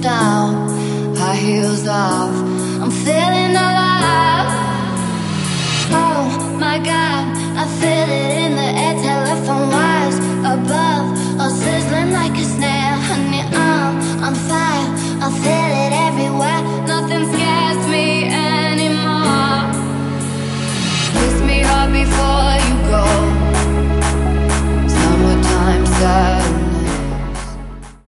down, high heels off, I'm feeling alive. Oh my God, I feel it in the air, telephone wires above, all sizzling like a snare.